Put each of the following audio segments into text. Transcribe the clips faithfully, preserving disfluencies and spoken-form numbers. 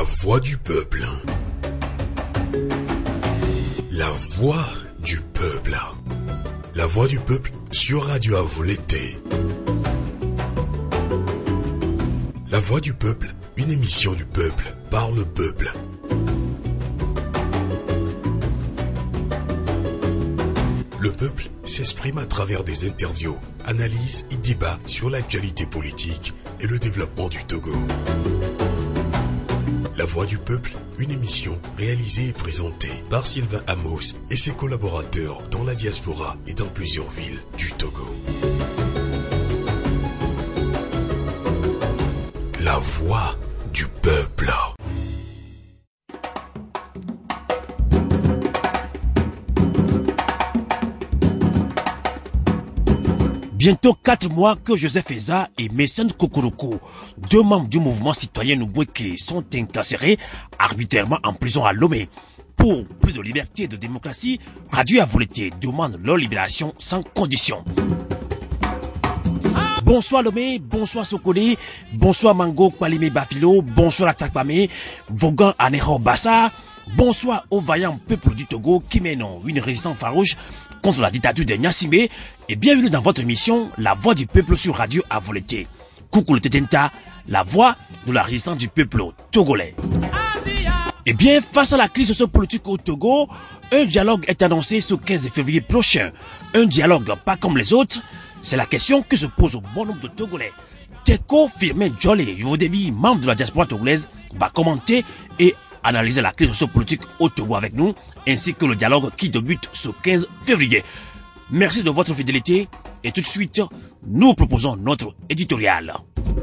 La voix du peuple. La voix du peuple. La voix du peuple sur Radio Avou l'été. La voix du peuple, une émission du peuple par le peuple. Le peuple s'exprime à travers des interviews, analyses et débats sur l'actualité politique et le développement du Togo. La voix du peuple, une émission réalisée et présentée par Sylvain Amos et ses collaborateurs dans la diaspora et dans plusieurs villes du Togo. La voix du peuple. Bientôt quatre mois que Joseph Eza et Messène Kokoroko, deux membres du mouvement citoyen Noubouéké, sont incarcérés arbitrairement en prison à Lomé. Pour plus de liberté et de démocratie, Radio Avou l'été demande leur libération sans condition. Bonsoir Lomé, bonsoir Sokoli, bonsoir Mango Kpalime Bafilo, bonsoir Atakpame, Vogan Aneho Bassa, bonsoir au vaillant peuple du Togo qui mène une résistance farouche contre la dictature de Gnassingbé et bienvenue dans votre émission La Voix du Peuple sur Radio Avou l'été. Coucou le Tetenta, la voix de la résistance du peuple togolais. Et bien, face à la crise sociopolitique au Togo, un dialogue est annoncé ce quinze février prochain. Un dialogue pas comme les autres, c'est la question que se pose au bon nombre de Togolais. Teko Firmin Djolé, Yodevi, membre de la diaspora togolaise, va commenter et analyser la crise sociopolitique au Togo avec nous, ainsi que le dialogue qui débute ce quinze février. Merci de votre fidélité et tout de suite, nous proposons notre éditorial.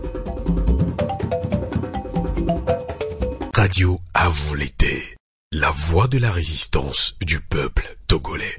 Radio Avou l'été, la voix de la résistance du peuple togolais.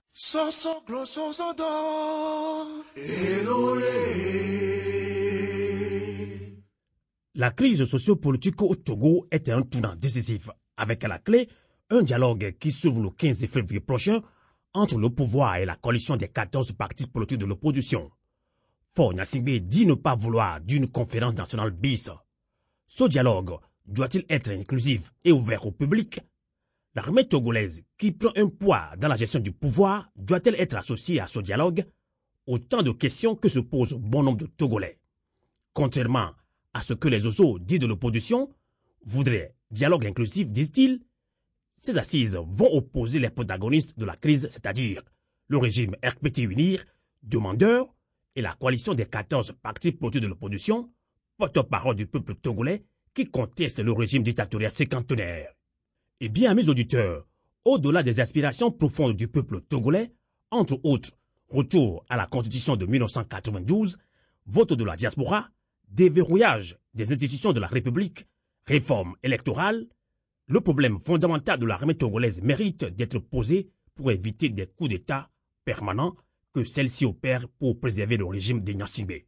La crise sociopolitique au Togo est un tournant décisif, avec à la clé un dialogue qui s'ouvre le quinze février prochain entre le pouvoir et la coalition des quatorze partis politiques de l'opposition. Faure Gnassingbé dit ne pas vouloir d'une conférence nationale bis. Ce dialogue doit-il être inclusif et ouvert au public? L'armée togolaise, qui prend un poids dans la gestion du pouvoir, doit-elle être associée à ce dialogue? Autant de questions que se posent bon nombre de Togolais. Contrairement à ce que les oiseaux disent de l'opposition, voudraient dialogue inclusif, disent-ils. Ces assises vont opposer les protagonistes de la crise, c'est-à-dire le régime R P T Unir, demandeur, et la coalition des quatorze partis politiques de l'opposition, porte-parole du peuple togolais, qui conteste le régime dictatorial cinquantenaire. Eh bien, mes auditeurs, au-delà des aspirations profondes du peuple togolais, entre autres, retour à la constitution de mille neuf cent quatre-vingt-douze, vote de la diaspora, déverrouillage des institutions de la République, réforme électorale, le problème fondamental de l'armée togolaise mérite d'être posé pour éviter des coups d'État permanents que celle-ci opère pour préserver le régime de Gnassingbé.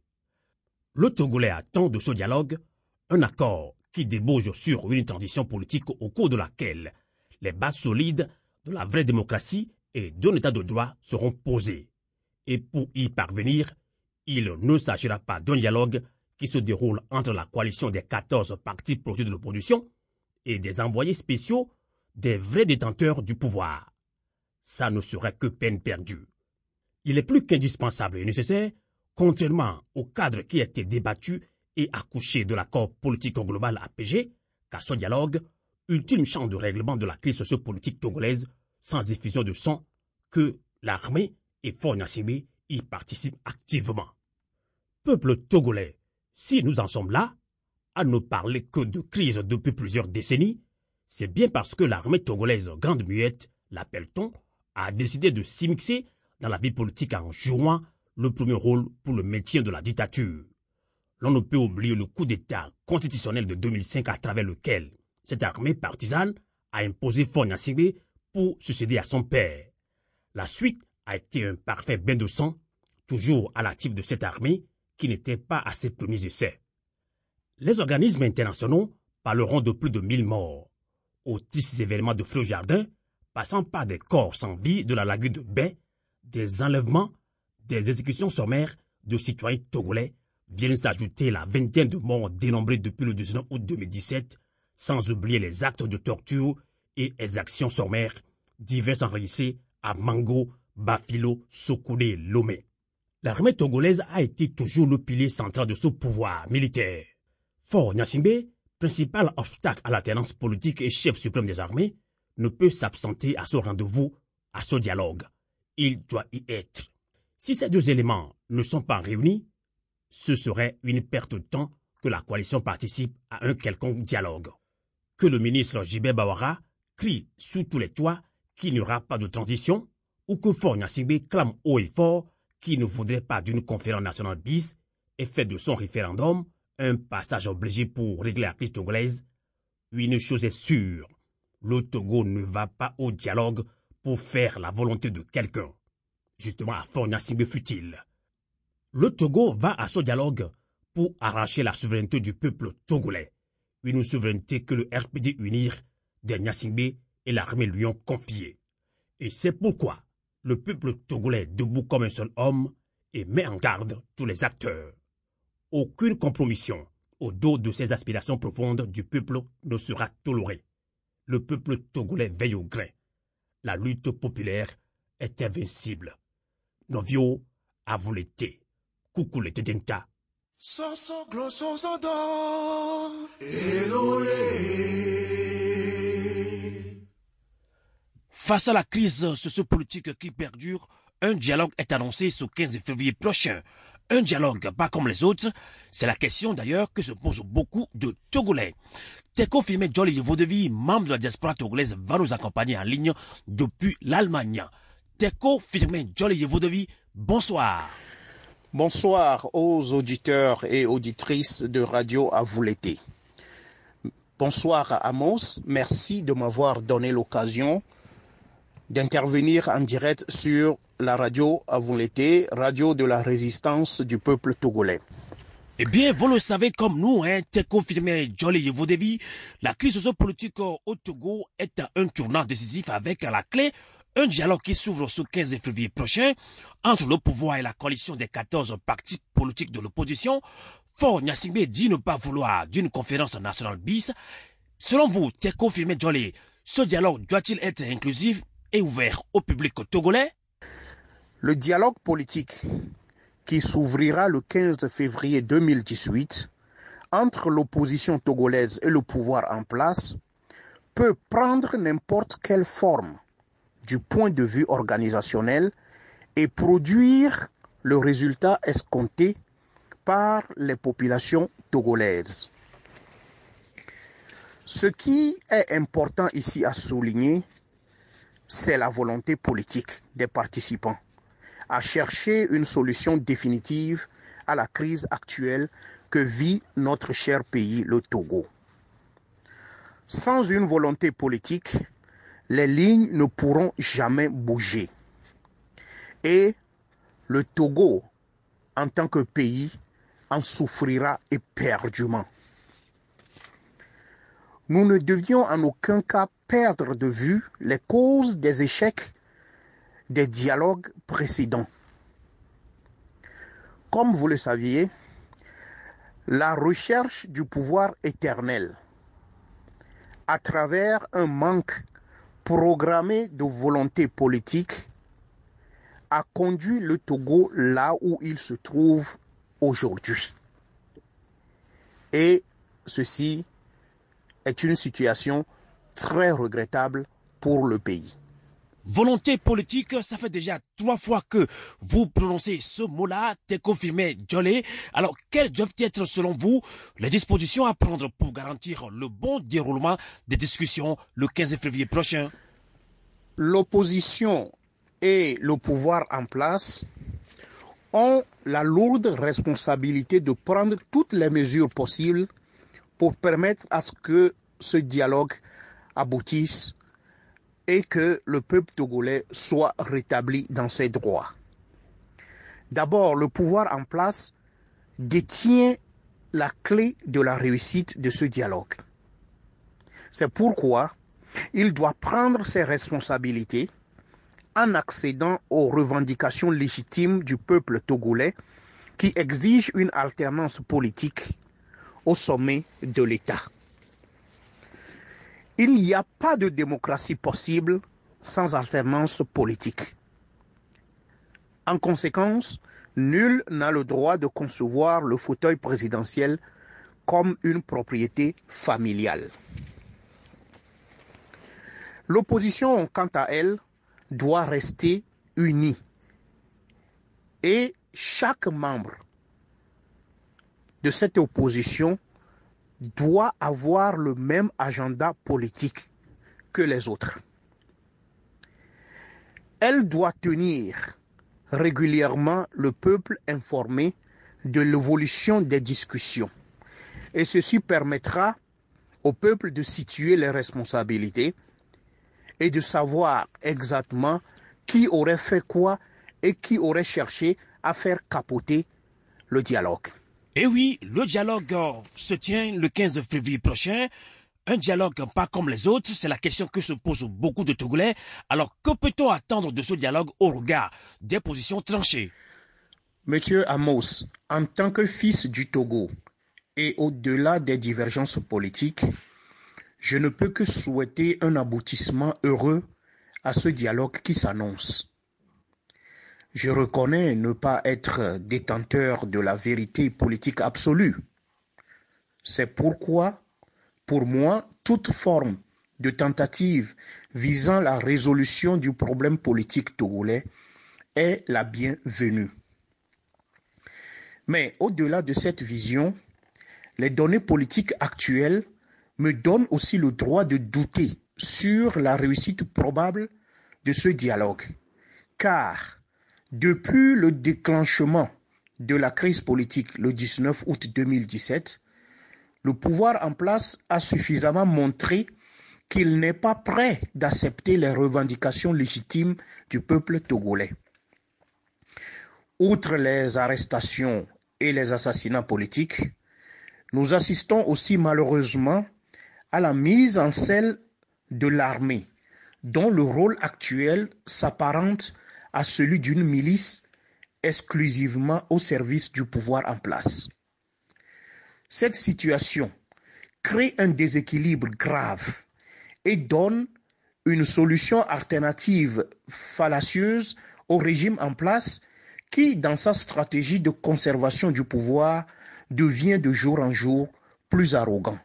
Le Togolais attend de ce dialogue un accord qui débauche sur une transition politique au cours de laquelle les bases solides de la vraie démocratie et d'un état de droit seront posées. Et pour y parvenir, il ne s'agira pas d'un dialogue qui se déroule entre la coalition des quatorze partis politiques de l'opposition et des envoyés spéciaux des vrais détenteurs du pouvoir. Ça ne serait que peine perdue. Il est plus qu'indispensable et nécessaire, contrairement au cadre qui a été débattu et accouché de l'accord politique global A P G, qu'à ce dialogue, ultime champ de règlement de la crise sociopolitique togolaise, sans effusion de sang, que l'armée et Faure Gnassingbé y participent activement. Peuple togolais, si nous en sommes là, à ne parler que de crise depuis plusieurs décennies, c'est bien parce que l'armée togolaise grande muette, l'appelle-t-on, a décidé de s'immiscer dans la vie politique en jouant le premier rôle pour le maintien de la dictature. L'on ne peut oublier le coup d'État constitutionnel de deux mille cinq à travers lequel cette armée partisane a imposé Faure Gnassingbé pour succéder à son père. La suite a été un parfait bain de sang, toujours à l'actif de cette armée qui n'était pas à ses premiers essais. Les organismes internationaux parleront de plus de mille morts, aux tristes événements de Fleur-Jardin, passant par des corps sans vie de la lagune de Baie, des enlèvements, des exécutions sommaires de citoyens togolais, viennent s'ajouter la vingtaine de morts dénombrés depuis le dix-neuf août deux mille dix-sept, sans oublier les actes de torture et exactions sommaires divers enregistrés à Mango, Bafilo, Sokoudé et Lomé. L'armée togolaise a été toujours le pilier central de ce pouvoir militaire. Faure Gnassingbé, principal obstacle à l'alternance politique et chef suprême des armées, ne peut s'absenter à ce rendez-vous, à ce dialogue. Il doit y être. Si ces deux éléments ne sont pas réunis, ce serait une perte de temps que la coalition participe à un quelconque dialogue. Que le ministre Jibé Bawara crie sous tous les toits qu'il n'y aura pas de transition, ou que Faure Gnassingbé clame haut et fort qu'il ne voudrait pas d'une conférence nationale bis et fait de son référendum un passage obligé pour régler la crise togolaise, une chose est sûre, le Togo ne va pas au dialogue pour faire la volonté de quelqu'un. Justement, à Faure Gnassingbé fut-il. Le Togo va à ce dialogue pour arracher la souveraineté du peuple togolais, une souveraineté que le R P D UNIR de Gnassingbé et l'armée lui ont confiée. Et c'est pourquoi le peuple togolais est debout comme un seul homme et met en garde tous les acteurs. Aucune compromission au dos de ces aspirations profondes du peuple ne sera tolérée. Le peuple togolais veille au grain. La lutte populaire est invincible. Novio a voulu l'été. Coucou les Tédenta. Face à la crise sociopolitique qui perdure, un dialogue est annoncé ce quinze février prochain. Un dialogue pas comme les autres, c'est la question d'ailleurs que se posent beaucoup de Togolais. Teko Firmin Jolly Vaudeville, membre de la diaspora togolaise, va nous accompagner en ligne depuis l'Allemagne. Teko Firmin Jolly Vaudeville, bonsoir. Bonsoir aux auditeurs et auditrices de Radio à vous l'été. Bonsoir à Amos, merci de m'avoir donné l'occasion d'intervenir en direct sur la radio à vous l'été, radio de la résistance du peuple togolais. Eh bien, vous le savez comme nous, hein, Teko Firmin Jolly Vaudeville, la crise sociopolitique au Togo est à un tournant décisif avec à la clé un dialogue qui s'ouvre ce quinze février prochain entre le pouvoir et la coalition des quatorze partis politiques de l'opposition. Faure Gnassingbé dit ne pas vouloir d'une conférence nationale bis. Selon vous, Teko Firmin Jolly, ce dialogue doit-il être inclusif et ouvert au public togolais? Le dialogue politique qui s'ouvrira le quinze février deux mille dix-huit entre l'opposition togolaise et le pouvoir en place peut prendre n'importe quelle forme du point de vue organisationnel et produire le résultat escompté par les populations togolaises. Ce qui est important ici à souligner, c'est la volonté politique des participants à chercher une solution définitive à la crise actuelle que vit notre cher pays, le Togo. Sans une volonté politique, les lignes ne pourront jamais bouger. Et le Togo, en tant que pays, en souffrira éperdument. Nous ne devions en aucun cas perdre de vue les causes des échecs des dialogues précédents. Comme vous le saviez, la recherche du pouvoir éternel, à travers un manque programmé de volonté politique, a conduit le Togo là où il se trouve aujourd'hui. Et ceci est une situation très regrettable pour le pays. Volonté politique, ça fait déjà trois fois que vous prononcez ce mot-là, Teko Firmin Jolly. Alors, quelles doivent être, selon vous, les dispositions à prendre pour garantir le bon déroulement des discussions le quinze février prochain? L'opposition et le pouvoir en place ont la lourde responsabilité de prendre toutes les mesures possibles pour permettre à ce que ce dialogue aboutisse et que le peuple togolais soit rétabli dans ses droits. D'abord, le pouvoir en place détient la clé de la réussite de ce dialogue. C'est pourquoi il doit prendre ses responsabilités en accédant aux revendications légitimes du peuple togolais qui exige une alternance politique au sommet de l'État. Il n'y a pas de démocratie possible sans alternance politique. En conséquence, nul n'a le droit de concevoir le fauteuil présidentiel comme une propriété familiale. L'opposition, quant à elle, doit rester unie et chaque membre de cette opposition doit avoir le même agenda politique que les autres. Elle doit tenir régulièrement le peuple informé de l'évolution des discussions et ceci permettra au peuple de situer les responsabilités et de savoir exactement qui aurait fait quoi et qui aurait cherché à faire capoter le dialogue. Et oui, le dialogue euh, se tient le quinze février prochain. Un dialogue pas comme les autres, c'est la question que se posent beaucoup de Togolais. Alors, que peut-on attendre de ce dialogue au regard des positions tranchées? Monsieur Amos, en tant que fils du Togo et au-delà des divergences politiques, je ne peux que souhaiter un aboutissement heureux à ce dialogue qui s'annonce. Je reconnais ne pas être détenteur de la vérité politique absolue. C'est pourquoi, pour moi, toute forme de tentative visant la résolution du problème politique togolais est la bienvenue. Mais au-delà de cette vision, les données politiques actuelles me donnent aussi le droit de douter sur la réussite probable de ce dialogue, car depuis le déclenchement de la crise politique le dix-neuf août deux mille dix-sept, le pouvoir en place a suffisamment montré qu'il n'est pas prêt d'accepter les revendications légitimes du peuple togolais. Outre les arrestations et les assassinats politiques, nous assistons aussi malheureusement à la mise en scène de l'armée, dont le rôle actuel s'apparente à celui d'une milice exclusivement au service du pouvoir en place. Cette situation crée un déséquilibre grave et donne une solution alternative fallacieuse au régime en place qui, dans sa stratégie de conservation du pouvoir, devient de jour en jour plus arrogant.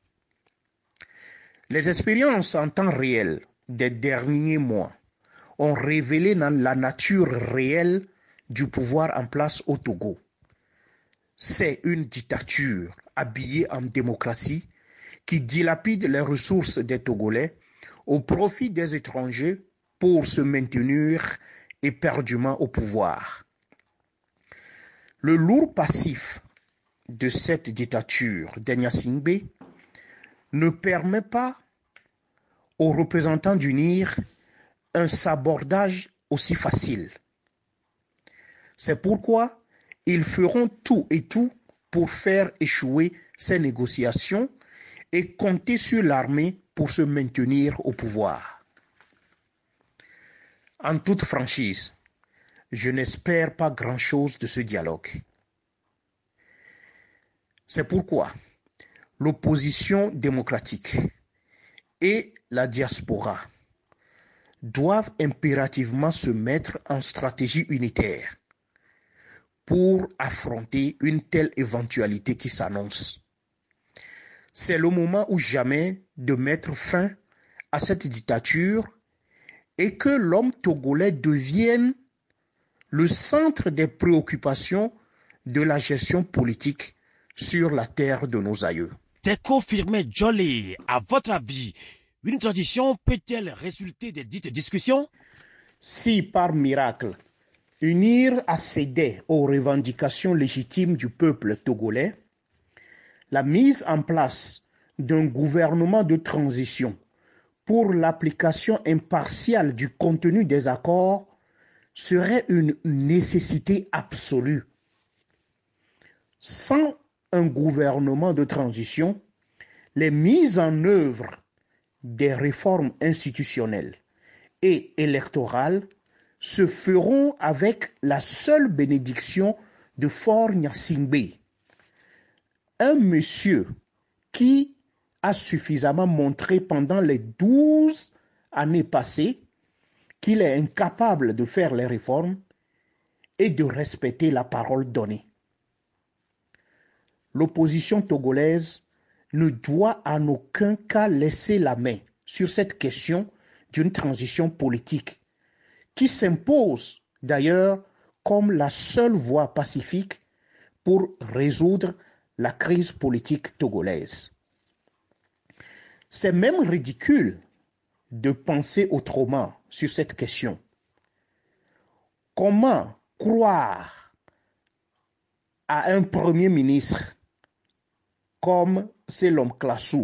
Les expériences en temps réel des derniers mois ont révélé la nature réelle du pouvoir en place au Togo. C'est une dictature habillée en démocratie qui dilapide les ressources des Togolais au profit des étrangers pour se maintenir éperdument au pouvoir. Le lourd passif de cette dictature d'Enyasingbe ne permet pas aux représentants d'unir un sabordage aussi facile. C'est pourquoi ils feront tout et tout pour faire échouer ces négociations et compter sur l'armée pour se maintenir au pouvoir. En toute franchise, je n'espère pas grand-chose de ce dialogue. C'est pourquoi l'opposition démocratique et la diaspora doivent impérativement se mettre en stratégie unitaire pour affronter une telle éventualité qui s'annonce. C'est le moment ou jamais de mettre fin à cette dictature et que l'homme togolais devienne le centre des préoccupations de la gestion politique sur la terre de nos aïeux. Teko Firme Djolé, à votre avis, une transition peut-elle résulter des dites discussions? Si par miracle, unir à céder aux revendications légitimes du peuple togolais, la mise en place d'un gouvernement de transition pour l'application impartiale du contenu des accords serait une nécessité absolue. Sans un gouvernement de transition, les mises en œuvre des réformes institutionnelles et électorales se feront avec la seule bénédiction de Faure Gnassingbé, un monsieur qui a suffisamment montré pendant les douze années passées qu'il est incapable de faire les réformes et de respecter la parole donnée. L'opposition togolaise ne doit en aucun cas laisser la main sur cette question d'une transition politique qui s'impose d'ailleurs comme la seule voie pacifique pour résoudre la crise politique togolaise. C'est même ridicule de penser autrement sur cette question. Comment croire à un premier ministre comme c'est l'homme Classou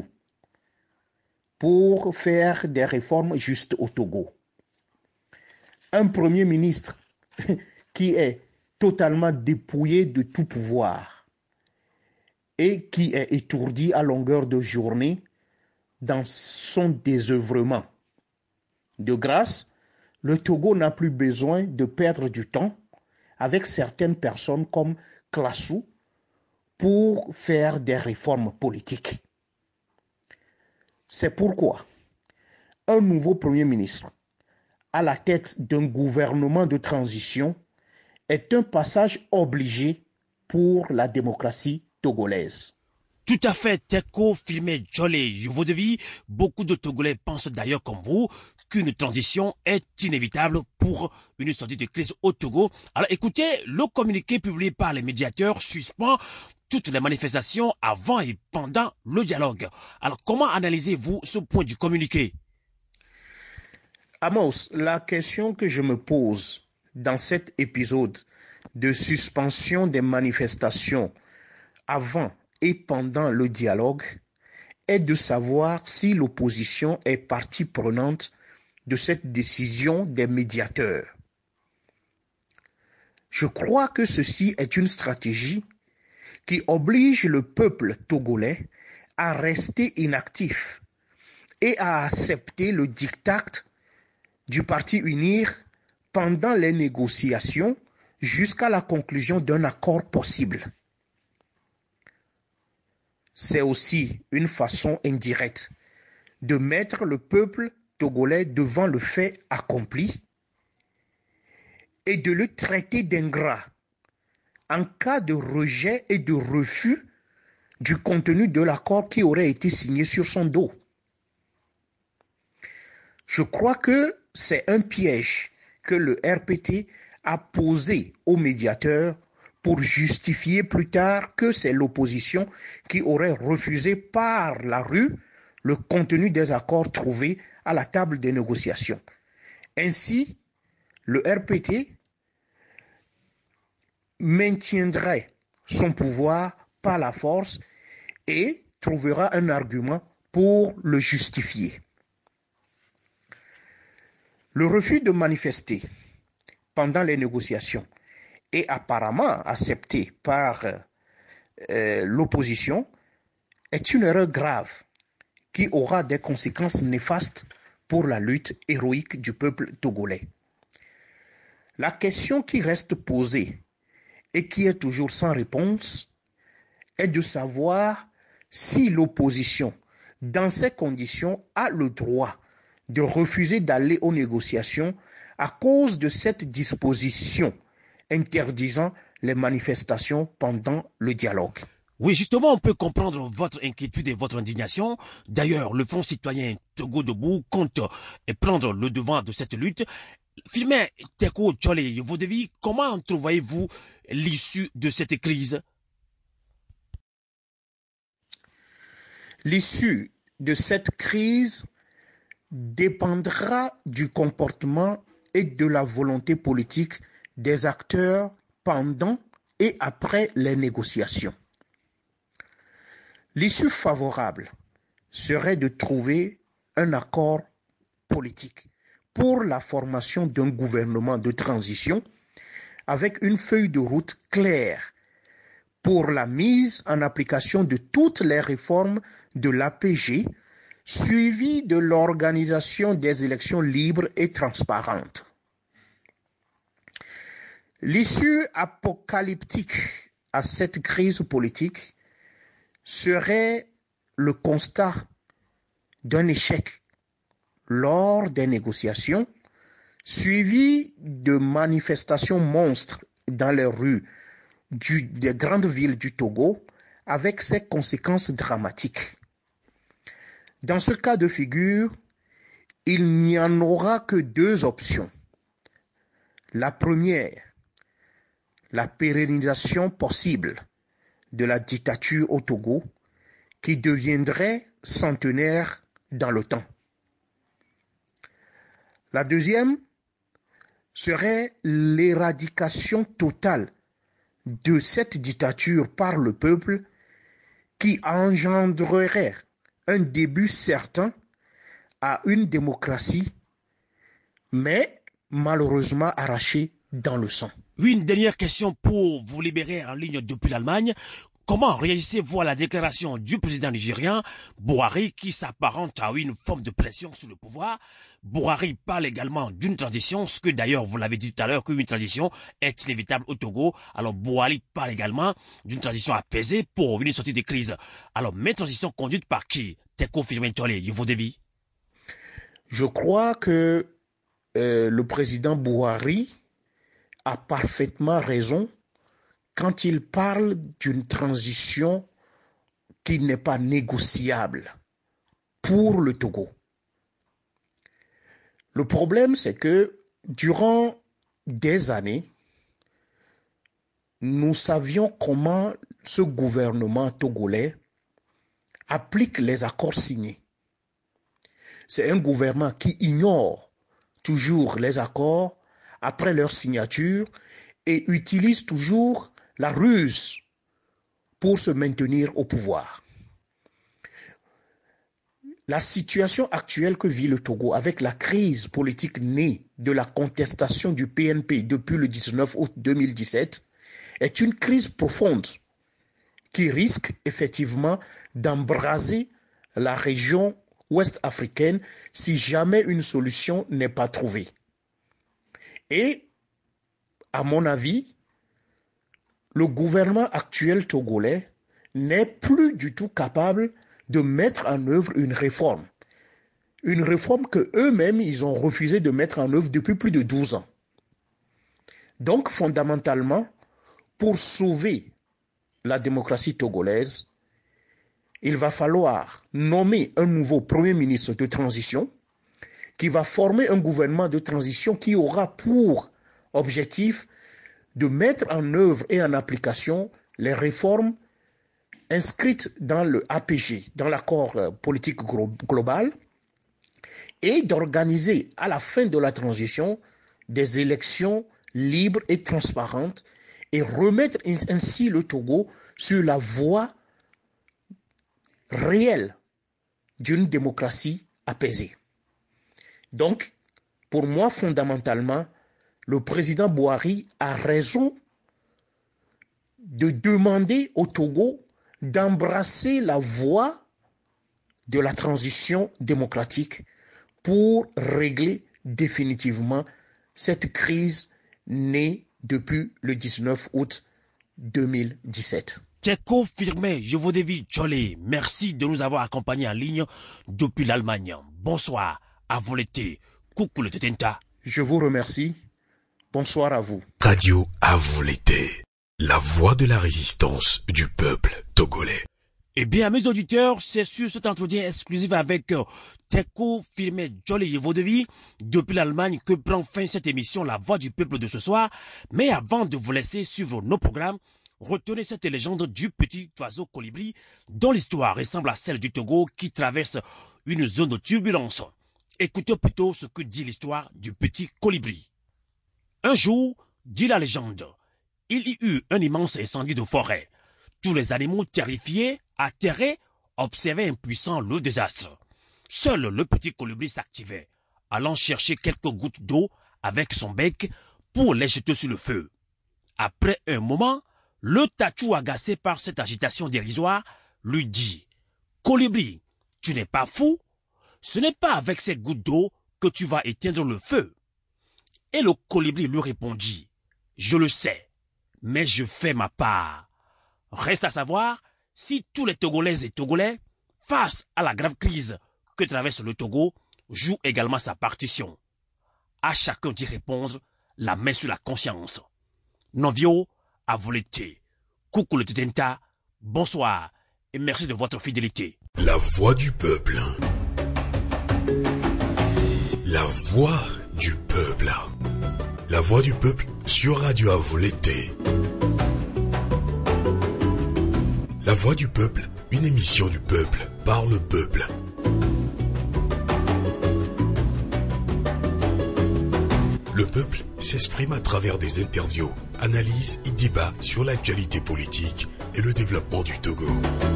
pour faire des réformes justes au Togo? Un premier ministre qui est totalement dépouillé de tout pouvoir et qui est étourdi à longueur de journée dans son désœuvrement. De grâce, le Togo n'a plus besoin de perdre du temps avec certaines personnes comme Classou pour faire des réformes politiques. C'est pourquoi un nouveau Premier ministre à la tête d'un gouvernement de transition est un passage obligé pour la démocratie togolaise. Tout à fait, Teko Firme Jole Yevodevi. Beaucoup de Togolais pensent d'ailleurs comme vous qu'une transition est inévitable pour une sortie de crise au Togo. Alors écoutez, le communiqué publié par les médiateurs suspend toutes les manifestations avant et pendant le dialogue. Alors comment analysez-vous ce point du communiqué? Amos, la question que je me pose dans cet épisode de suspension des manifestations avant et pendant le dialogue est de savoir si l'opposition est partie prenante de cette décision des médiateurs. Je crois que ceci est une stratégie qui oblige le peuple togolais à rester inactif et à accepter le diktat du Parti Unir pendant les négociations jusqu'à la conclusion d'un accord possible. C'est aussi une façon indirecte de mettre le peuple togolais devant le fait accompli et de le traiter d'ingrat en cas de rejet et de refus du contenu de l'accord qui aurait été signé sur son dos. Je crois que c'est un piège que le R P T a posé aux médiateurs pour justifier plus tard que c'est l'opposition qui aurait refusé par la rue le contenu des accords trouvés à la table des négociations. Ainsi, le R P T maintiendrait son pouvoir par la force et trouvera un argument pour le justifier. Le refus de manifester pendant les négociations est apparemment accepté par euh, l'opposition est une erreur grave qui aura des conséquences néfastes pour la lutte héroïque du peuple togolais. La question qui reste posée et qui est toujours sans réponse est de savoir si l'opposition, dans ces conditions, a le droit de refuser d'aller aux négociations à cause de cette disposition interdisant les manifestations pendant le dialogue. Oui, justement, on peut comprendre votre inquiétude et votre indignation. D'ailleurs, le Front citoyen Togo Debout compte prendre le devant de cette lutte. Firme Teko Jole Yevodevi, comment entrevoyez-vous l'issue de cette crise? L'issue de cette crise dépendra du comportement et de la volonté politique des acteurs pendant et après les négociations. L'issue favorable serait de trouver un accord politique pour la formation d'un gouvernement de transition avec une feuille de route claire pour la mise en application de toutes les réformes de l'A P G suivie de l'organisation des élections libres et transparentes. L'issue apocalyptique à cette crise politique serait le constat d'un échec lors des négociations, suivi de manifestations monstres dans les rues du, des grandes villes du Togo, avec ses conséquences dramatiques. Dans ce cas de figure, il n'y en aura que deux options. La première, la pérennisation possible de la dictature au Togo, qui deviendrait centenaire dans le temps. La deuxième serait l'éradication totale de cette dictature par le peuple, qui engendrerait un début certain à une démocratie, mais malheureusement arrachée dans le sang. Oui, une dernière question pour vous libérer en ligne depuis l'Allemagne. Comment réagissez-vous à la déclaration du président nigérien Buhari qui s'apparente à une forme de pression sur le pouvoir? Buhari parle également d'une transition, ce que d'ailleurs vous l'avez dit tout à l'heure, qu'une transition est inévitable au Togo. Alors Buhari parle également d'une transition apaisée pour une sortie des crises. Alors, mais transition conduite par qui? Teko Firmin Tchole, Yovodevi? Je crois que euh, le président Buhari a parfaitement raison quand il parle d'une transition qui n'est pas négociable pour le Togo. Le problème, c'est que durant des années, nous savions comment ce gouvernement togolais applique les accords signés. C'est un gouvernement qui ignore toujours les accords après leur signature et utilise toujours la ruse pour se maintenir au pouvoir. La situation actuelle que vit le Togo avec la crise politique née de la contestation du P N P depuis le dix-neuf août deux mille dix-sept est une crise profonde qui risque effectivement d'embraser la région ouest africaine si jamais une solution n'est pas trouvée. Et, à mon avis, le gouvernement actuel togolais n'est plus du tout capable de mettre en œuvre une réforme. Une réforme que eux-mêmes, ils ont refusé de mettre en œuvre depuis plus de douze ans. Donc, fondamentalement, pour sauver la démocratie togolaise, il va falloir nommer un nouveau Premier ministre de transition qui va former un gouvernement de transition qui aura pour objectif de mettre en œuvre et en application les réformes inscrites dans le A P G, dans l'accord politique global, et d'organiser à la fin de la transition des élections libres et transparentes et remettre ainsi le Togo sur la voie réelle d'une démocratie apaisée. Donc, pour moi, fondamentalement, le président Buhari a raison de demander au Togo d'embrasser la voie de la transition démocratique pour régler définitivement cette crise née depuis le dix-neuf août deux mille dix-sept. Teko Firmin Yovodevi Tchole, merci de nous avoir accompagnés en ligne depuis l'Allemagne. Bonsoir, à vous l'été. Coucou le Tetenta. Je vous remercie. Bonsoir à vous. Radio à vous l'été, la voix de la résistance du peuple togolais. Eh bien, mes auditeurs, c'est sur cet entretien exclusif avec euh, Teko Firmin Tchole Yovodevi depuis l'Allemagne que prend fin cette émission La Voix du Peuple de ce soir. Mais avant de vous laisser suivre nos programmes, retenez cette légende du petit oiseau colibri dont l'histoire ressemble à celle du Togo qui traverse une zone de turbulence. Écoutez plutôt ce que dit l'histoire du petit colibri. Un jour, dit la légende, il y eut un immense incendie de forêt. Tous les animaux terrifiés, atterrés, observaient impuissants le désastre. Seul le petit colibri s'activait, allant chercher quelques gouttes d'eau avec son bec pour les jeter sur le feu. Après un moment, le tachou, agacé par cette agitation dérisoire, lui dit « Colibri, tu n'es pas fou? Ce n'est pas avec ces gouttes d'eau que tu vas éteindre le feu. » Et le colibri lui répondit « Je le sais, mais je fais ma part. » Reste à savoir si tous les Togolaises et Togolais face à la grave crise que traverse le Togo, joue également sa partition. À chacun d'y répondre, la main sur la conscience. Novio, à volonté. Coucou le Titenta, bonsoir et merci de votre fidélité. La voix du peuple. La voix du peuple. La voix du peuple sur Radio Avolété. La voix du peuple, une émission du peuple par le peuple. Le peuple s'exprime à travers des interviews, analyses et débats sur l'actualité politique et le développement du Togo.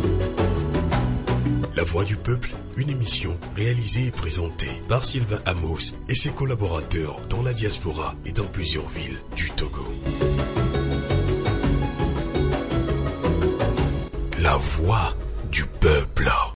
La voix du peuple, une émission réalisée et présentée par Sylvain Amos et ses collaborateurs dans la diaspora et dans plusieurs villes du Togo. La voix du peuple.